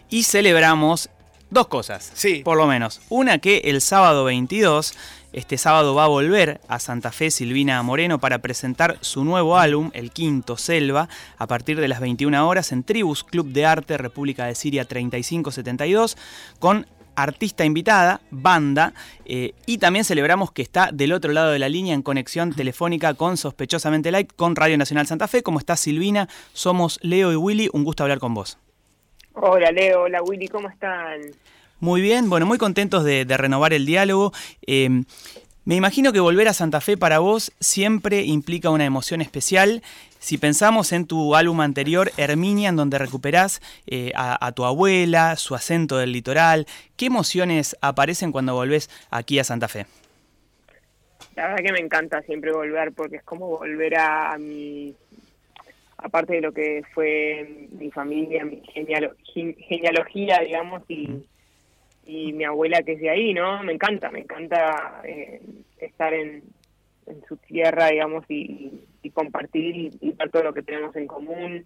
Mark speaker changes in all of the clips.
Speaker 1: y celebramos dos cosas,
Speaker 2: sí,
Speaker 1: por lo menos. Una, que el sábado 22, este sábado va a volver a Santa Fe Silvina Moreno para presentar su nuevo álbum, el quinto, Selva, a partir de las 21 horas en Tribus Club de Arte, República de Siria 3572, con artista invitada, banda, y también celebramos que está del otro lado de la línea en conexión telefónica con Sospechosamente Light, con Radio Nacional Santa Fe. ¿Cómo estás, Silvina? Somos Leo y Willy, un gusto hablar con vos.
Speaker 3: Hola Leo, hola Willy, ¿cómo están?
Speaker 1: Muy bien, bueno, muy contentos de renovar el diálogo. Me imagino que volver a Santa Fe para vos siempre implica una emoción especial. Si pensamos en tu álbum anterior, Herminia, en donde recuperás a tu abuela, su acento del litoral, ¿qué emociones aparecen cuando volvés aquí a Santa Fe?
Speaker 3: La verdad que me encanta siempre volver, porque es como volver a mi... Aparte de lo que fue mi familia, mi genealogía, digamos, y mi abuela que es de ahí, ¿no? Me encanta estar en su tierra, digamos, y compartir y ver todo lo que tenemos en común.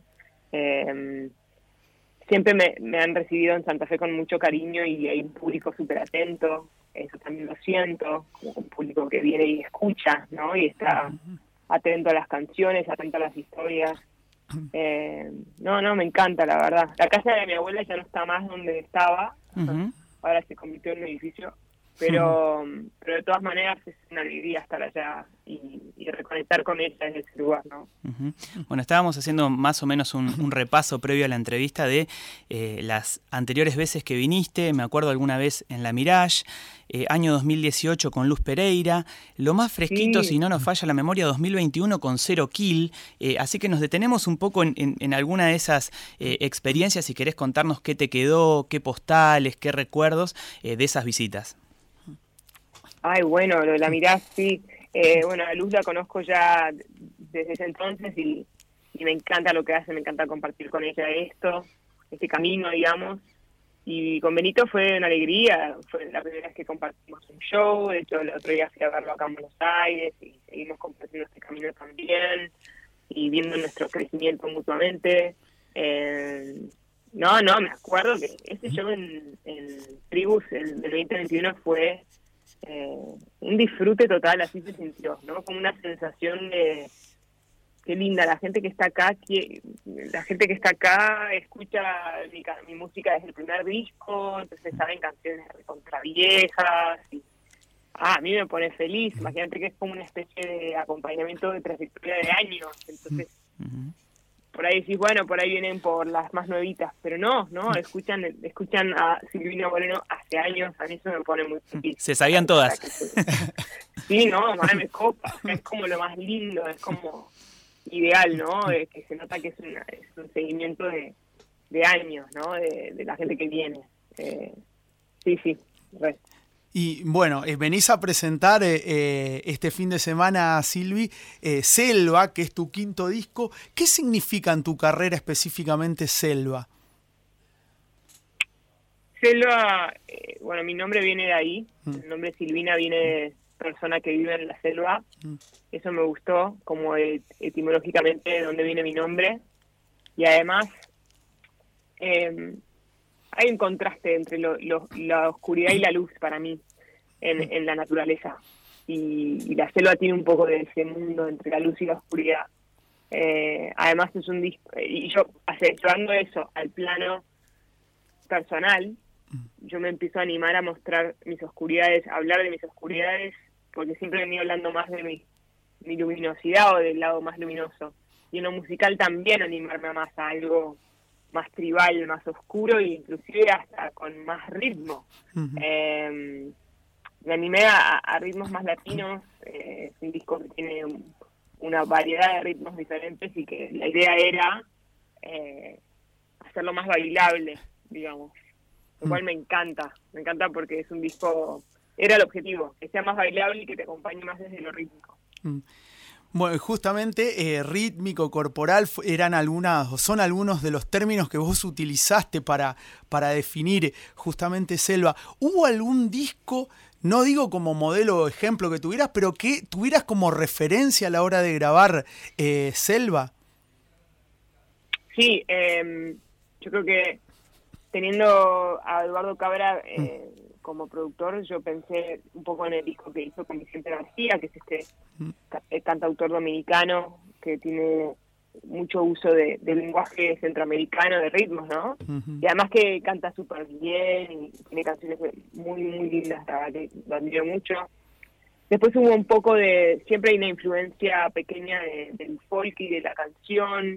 Speaker 3: Siempre me han recibido en Santa Fe con mucho cariño y hay un público súper atento, eso también lo siento, como un público que viene y escucha, ¿no? Y está atento a las canciones, atento a las historias. No, me encanta, la verdad. La casa de mi abuela ya no está más donde estaba, ahora se convirtió en un edificio, pero de todas maneras es una alegría estar allá y reconectar con ella en ese lugar, ¿no?
Speaker 1: Bueno, estábamos haciendo más o menos un repaso previo a la entrevista de las anteriores veces que viniste. Me acuerdo alguna vez en la Mirage, año 2018 con Luz Pereira, lo más fresquito, si no nos falla la memoria, 2021 con Zero Kill. Así que nos detenemos un poco en alguna de esas experiencias, si querés contarnos qué te quedó, qué postales, qué recuerdos de esas visitas.
Speaker 3: Ay, bueno, lo de la Mirage, sí. Bueno, a Luz la conozco ya desde ese entonces y me encanta lo que hace, me encanta compartir con ella este camino, digamos. Y con Benito fue una alegría, fue la primera vez que compartimos un show, de hecho el otro día fui a verlo acá en Buenos Aires y seguimos compartiendo este camino también y viendo nuestro crecimiento mutuamente. No, me acuerdo que ese show en Tribus del 2021 fue un disfrute total, así se sintió, ¿no? Como una sensación de qué linda, la gente que está acá escucha mi música desde el primer disco, entonces saben canciones recontra viejas y a mí me pone feliz. Imagínate que es como una especie de acompañamiento de trayectoria de años, entonces por ahí decís, bueno, por ahí vienen por las más nuevitas, pero no, escuchan a Silvina Moreno hace años, a mí eso me pone muy feliz.
Speaker 1: Se sabían todas.
Speaker 3: Sí, no, madre, me copa, es como lo más lindo, es como ideal, ¿no? Que se nota que es un seguimiento de años, ¿no? De la gente que viene. Sí, re.
Speaker 2: Y bueno, venís a presentar este fin de semana, Silvi, Selva, que es tu quinto disco. ¿Qué significa en tu carrera específicamente Selva?
Speaker 3: Selva, bueno, mi nombre viene de ahí. El nombre Silvina viene de persona que vive en la selva. Eso me gustó, como etimológicamente de dónde viene mi nombre. Y además, hay un contraste entre la oscuridad y la luz para mí en la naturaleza. Y la selva tiene un poco de ese mundo entre la luz y la oscuridad. Además es un disco, y yo llevando eso al plano personal, yo me empiezo a animar a mostrar mis oscuridades, a hablar de mis oscuridades, porque siempre he venido hablando más de mi luminosidad o del lado más luminoso. Y en lo musical también animarme a más a algo más tribal, más oscuro e inclusive hasta con más ritmo. Me animé a ritmos más latinos, es un disco que tiene una variedad de ritmos diferentes y que la idea era hacerlo más bailable, digamos. Lo cual me encanta porque es un disco, era el objetivo, que sea más bailable y que te acompañe más desde lo rítmico.
Speaker 2: Bueno, justamente rítmico, corporal, son algunos de los términos que vos utilizaste para definir justamente Selva. ¿Hubo algún disco, no digo como modelo o ejemplo que tuvieras, pero que tuvieras como referencia a la hora de grabar Selva?
Speaker 3: Sí, yo creo que teniendo a Eduardo Cabra como productor, yo pensé un poco en el disco que hizo con Vicente García, que es este cantautor dominicano que tiene mucho uso del lenguaje centroamericano, de ritmos, ¿no? Y además que canta súper bien y tiene canciones muy, muy lindas, la verdad que lo admiro mucho. Después hubo un poco siempre hay una influencia pequeña del folk y de la canción,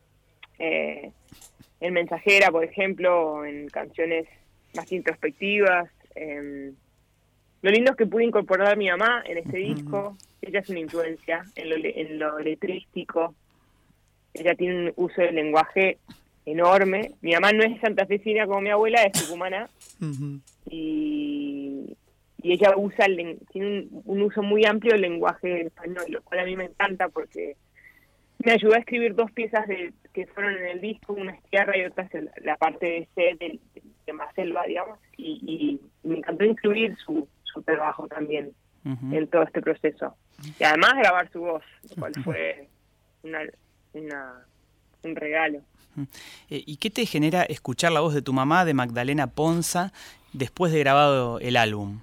Speaker 3: en Mensajera, por ejemplo, en canciones más introspectivas. Lo lindo es que pude incorporar a mi mamá en este disco. Ella es una influencia en lo letrístico. Ella tiene un uso del lenguaje enorme. Mi mamá no es santafesina como mi abuela, es tucumana. Y ella tiene un uso muy amplio del lenguaje español, lo cual a mí me encanta porque me ayudó a escribir 2 piezas que fueron en el disco, una es tierra y otra es la parte de sed de más selva, digamos, y me encantó incluir su trabajo también en todo este proceso. Y además grabar su voz, lo cual fue un regalo.
Speaker 1: ¿Y qué te genera escuchar la voz de tu mamá, de Magdalena Ponza, después de grabado el álbum?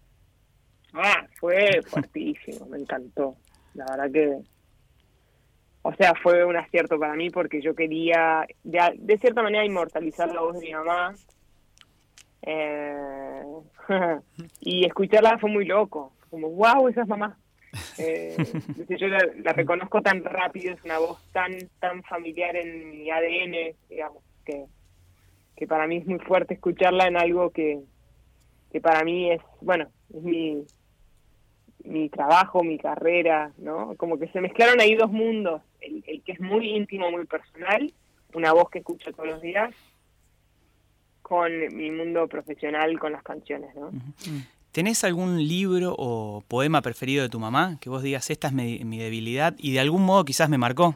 Speaker 3: Fue fuertísimo, me encantó. La verdad que, o sea, fue un acierto para mí porque yo quería, de cierta manera, inmortalizar la voz de mi mamá. Y escucharla fue muy loco, como wow, esa es mamá. Yo la reconozco tan rápido, es una voz tan familiar en mi ADN, digamos, que para mí es muy fuerte escucharla en algo que para mí es mi trabajo, mi carrera, ¿no? Como que se mezclaron ahí 2 mundos, el que es muy íntimo, muy personal, una voz que escucho todos los días, con mi mundo profesional, con las canciones, ¿no?
Speaker 1: ¿Tenés algún libro o poema preferido de tu mamá? Que vos digas, esta es mi debilidad y de algún modo quizás me marcó.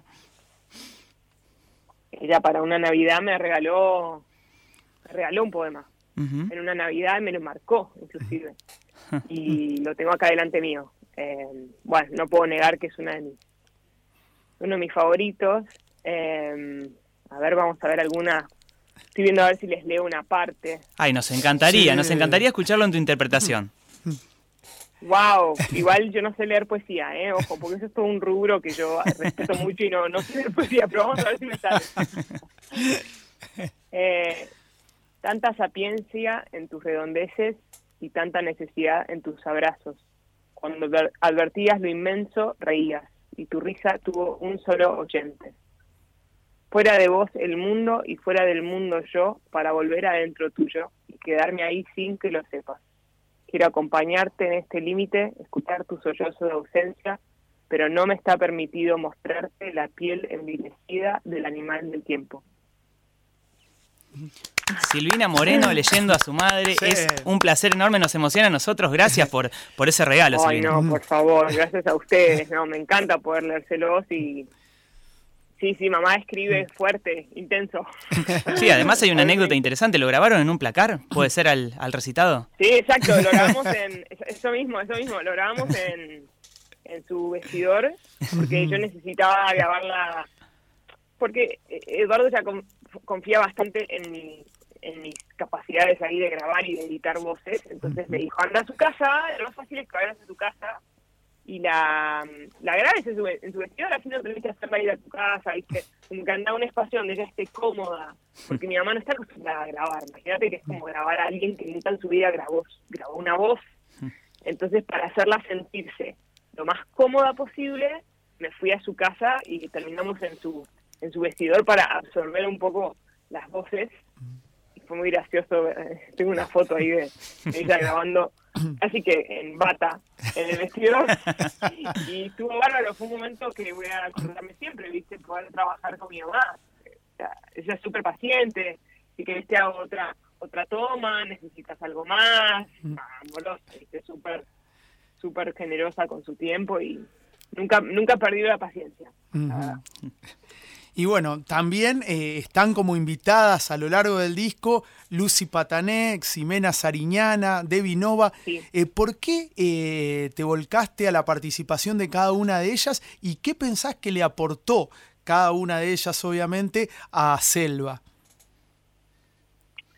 Speaker 3: Ella para una Navidad me regaló un poema. En una Navidad me lo marcó, inclusive. Y lo tengo acá delante mío. No puedo negar que es uno de mis favoritos. A ver, vamos a ver alguna. Estoy viendo a ver si les leo una parte.
Speaker 1: Ay, nos encantaría escucharlo en tu interpretación.
Speaker 3: Wow, igual yo no sé leer poesía, ojo, porque eso es todo un rubro que yo respeto mucho y no sé leer poesía, pero vamos a ver si me sale. Tanta sapiencia en tus redondeces y tanta necesidad en tus abrazos. Cuando advertías lo inmenso, reías, y tu risa tuvo un solo oyente. Fuera de vos el mundo y fuera del mundo yo, para volver adentro tuyo y quedarme ahí sin que lo sepas. Quiero acompañarte en este límite, escuchar tu sollozo de ausencia, pero no me está permitido mostrarte la piel envilecida del animal del tiempo.
Speaker 1: Silvina Moreno leyendo a su madre, sí. Es un placer enorme, nos emociona a nosotros, gracias por ese regalo, Silvina.
Speaker 3: Ay, no, por favor, gracias a ustedes, me encanta poder leérselos y... Sí, mamá escribe fuerte, intenso.
Speaker 1: Sí, además hay una anécdota interesante, ¿lo grabaron en un placar? ¿Puede ser al recitado?
Speaker 3: Sí, exacto, lo grabamos eso mismo, lo grabamos en su vestidor, porque yo necesitaba grabarla, porque Eduardo ya confía bastante en mis capacidades ahí de grabar y de editar voces, entonces me dijo, anda a su casa, lo más fácil es que vayas a tu casa, y la grabes en su vestidor, así no tenés que hacerla ir a tu casa, ¿viste? Como que anda a un espacio donde ella esté cómoda, porque mi mamá no está acostumbrada a grabar, imagínate que es como grabar a alguien que nunca en su vida grabó una voz, entonces para hacerla sentirse lo más cómoda posible, me fui a su casa y terminamos en su vestidor para absorber un poco las voces, y fue muy gracioso, tengo una foto ahí de ella grabando, así que en bata, en el vestidor, y estuvo bárbaro, fue un momento que voy a acordarme siempre, ¿viste? Poder trabajar con mi mamá, ella es súper paciente, si querés te hago otra toma, necesitas algo más, amorosa, ¿viste? Súper generosa con su tiempo y nunca perdió la paciencia, la verdad.
Speaker 2: Y bueno, también están como invitadas a lo largo del disco Lucy Patané, Ximena Sariñana, Debbie Nova.
Speaker 3: Sí.
Speaker 2: ¿Por qué te volcaste a la participación de cada una de ellas y qué pensás que le aportó cada una de ellas, obviamente, a Selva?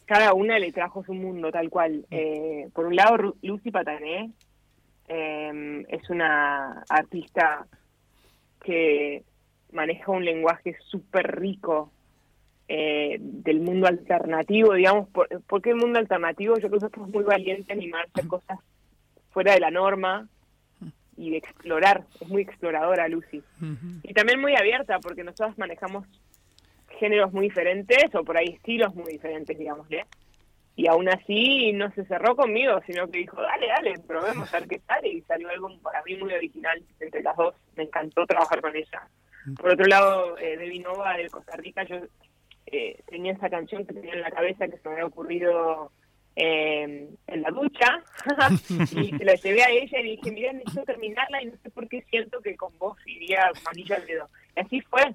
Speaker 3: cada una le trajo su mundo, tal cual. Por un lado, Lucy Patané es una artista que maneja un lenguaje súper rico del mundo alternativo, digamos. ¿Por qué el mundo alternativo? Yo creo que es muy valiente animarse a cosas fuera de la norma y de explorar. Es muy exploradora Lucy. Y también muy abierta, porque nosotros manejamos géneros muy diferentes, o por ahí estilos muy diferentes, digámosle. Y aún así no se cerró conmigo, sino que dijo, dale, probemos a ver qué sale. Y salió algo para mí muy original entre las dos. Me encantó trabajar con ella. Por otro lado, Debbie Nova de Costa Rica, yo tenía esa canción que tenía en la cabeza que se me había ocurrido en la ducha. Y se la llevé a ella y le dije, mira, necesito terminarla y no sé por qué siento que con vos iría manillo al dedo. Y así fue.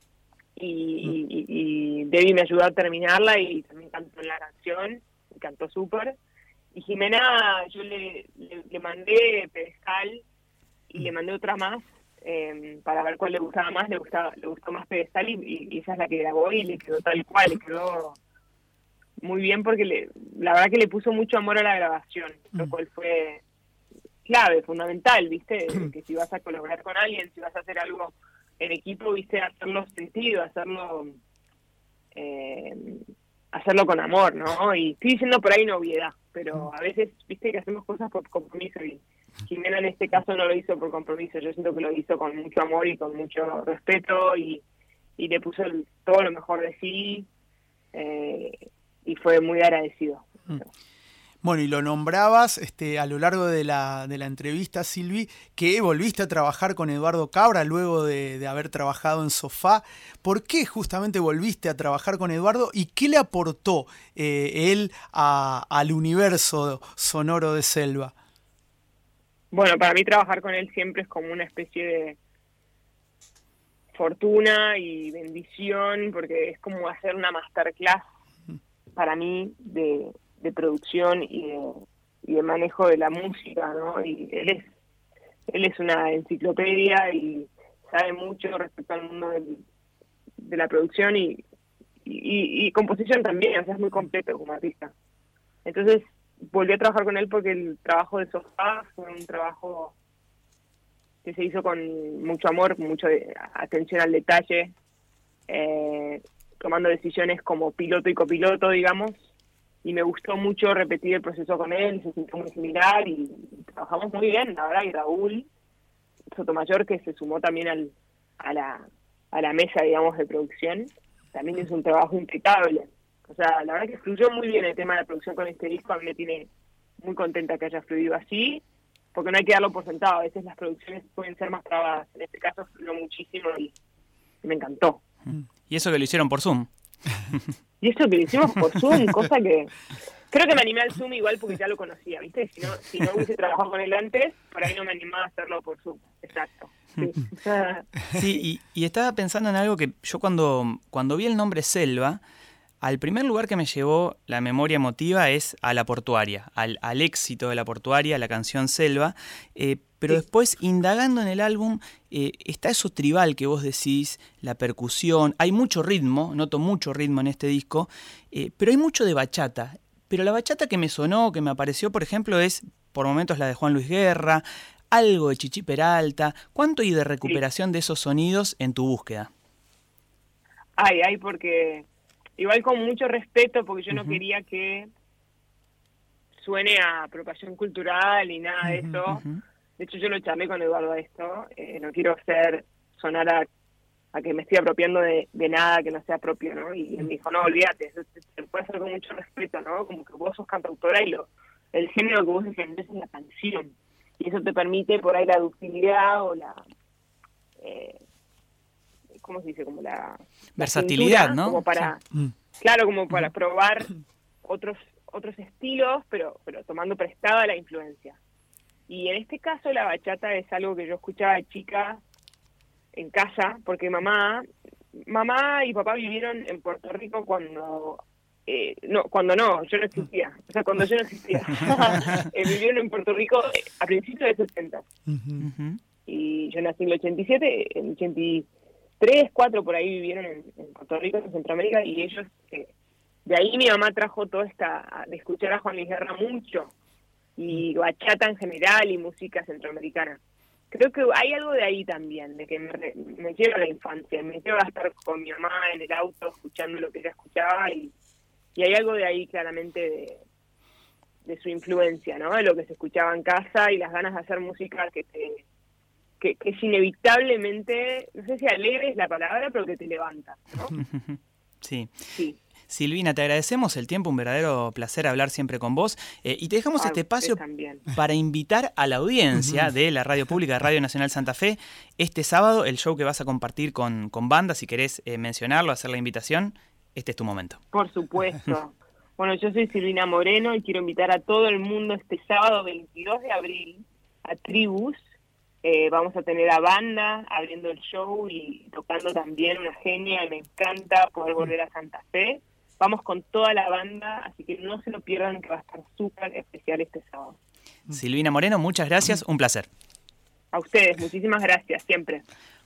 Speaker 3: Y Debbie me ayudó a terminarla y también cantó en la canción, cantó súper. Y Jimena, yo le mandé Pedestal y le mandé otra más para ver cuál le gustaba más. Le gustó más Pedestal y esa es la que grabó y le quedó tal cual, le quedó muy bien porque la verdad que le puso mucho amor a la grabación, lo cual fue clave, fundamental, ¿viste? Que si vas a colaborar con alguien, si vas a hacer algo en equipo, viste, hacerlo sentido, hacerlo con amor, ¿no? Y estoy diciendo por ahí una obviedad, pero a veces, viste, que hacemos cosas por compromiso y Jimena en este caso no lo hizo por compromiso. Yo siento que lo hizo con mucho amor y con mucho respeto y le puso todo lo mejor de sí y fue muy agradecido.
Speaker 2: Bueno, y lo nombrabas a lo largo de la entrevista, Silvi, que volviste a trabajar con Eduardo Cabra luego de haber trabajado en Sofá. ¿Por qué justamente volviste a trabajar con Eduardo y qué le aportó él al universo sonoro de Selva?
Speaker 3: Bueno, para mí trabajar con él siempre es como una especie de fortuna y bendición, porque es como hacer una masterclass para mí de producción y de manejo de la música, ¿no? Y él es una enciclopedia y sabe mucho respecto al mundo de la producción y composición también, o sea, es muy completo como artista. Entonces volví a trabajar con él porque el trabajo de Sofá fue un trabajo que se hizo con mucho amor, con mucha atención al detalle, tomando decisiones como piloto y copiloto, digamos, y me gustó mucho repetir el proceso con él, se sintió muy similar y trabajamos muy bien, la verdad. Y Raúl Sotomayor, que se sumó también a la mesa, digamos, de producción, también es un trabajo impecable. O sea, la verdad que fluyó muy bien el tema de la producción con este disco. A mí me tiene muy contenta que haya fluido así, porque no hay que darlo por sentado. A veces las producciones pueden ser más trabadas. En este caso fluyó muchísimo y me encantó.
Speaker 1: Y eso que lo hicieron por Zoom.
Speaker 3: Y eso que lo hicimos por Zoom, cosa que creo que me animé al Zoom igual porque ya lo conocía, ¿viste? Si no hubiese trabajado con él antes, por ahí no me animaba a hacerlo por Zoom. Exacto. Sí,
Speaker 1: sí, y estaba pensando en algo que yo cuando vi el nombre Selva, al primer lugar que me llevó la memoria emotiva es a La Portuaria, al éxito de La Portuaria, la canción Selva, pero después, indagando en el álbum, está eso tribal que vos decís, la percusión, hay mucho ritmo, noto mucho ritmo en este disco, pero hay mucho de bachata. Pero la bachata que me sonó, que me apareció, por ejemplo, es por momentos la de Juan Luis Guerra, algo de Chichi Peralta. ¿Cuánto hay de recuperación de esos sonidos en tu búsqueda?
Speaker 3: Hay, porque igual con mucho respeto, porque yo no quería que suene a apropiación cultural ni nada de eso. De hecho, yo lo charlé con Eduardo a esto. No quiero sonar a que me estoy apropiando de nada que no sea propio, ¿no? Y él me dijo, no, olvídate, eso se puede hacer con mucho respeto, ¿no? Como que vos sos cantautora y el género que vos defendés es la canción. Y eso te permite por ahí la ductilidad o la... ¿cómo se dice? Como la
Speaker 1: versatilidad,
Speaker 3: cintura,
Speaker 1: ¿no?
Speaker 3: Como para, claro, como para probar otros estilos, pero tomando prestada la influencia. Y en este caso la bachata es algo que yo escuchaba de chica en casa, porque mamá y papá vivieron en Puerto Rico cuando yo no existía. O sea, cuando yo no existía. Vivieron en Puerto Rico a principios de 60. Y yo nací en el 87, en el 83, 4 por ahí vivieron en Puerto Rico, en Centroamérica, y ellos de ahí mi mamá trajo toda de escuchar a Juan Luis Guerra mucho, y bachata en general y música centroamericana. Creo que hay algo de ahí también, de que me lleva a la infancia, me lleva a estar con mi mamá en el auto escuchando lo que ella escuchaba, y hay algo de ahí claramente de su influencia, ¿no? De lo que se escuchaba en casa y las ganas de hacer música que es inevitablemente, no sé si alegre es la palabra, pero que te levanta, ¿no?
Speaker 1: Sí.
Speaker 3: Sí.
Speaker 1: Silvina, te agradecemos el tiempo, un verdadero placer hablar siempre con vos. Y te dejamos este espacio para invitar a la audiencia de la radio pública de Radio Nacional Santa Fe este sábado, el show que vas a compartir con banda. Si querés mencionarlo, hacer la invitación, este es tu momento.
Speaker 3: Por supuesto. Bueno, yo soy Silvina Moreno y quiero invitar a todo el mundo este sábado 22 de abril a Tribus. Vamos a tener a banda abriendo el show y tocando también, una genia, y me encanta poder volver a Santa Fe. Vamos con toda la banda, así que no se lo pierdan, que va a estar súper especial este sábado.
Speaker 1: Silvina Moreno, muchas gracias, un placer.
Speaker 3: A ustedes, muchísimas gracias, siempre.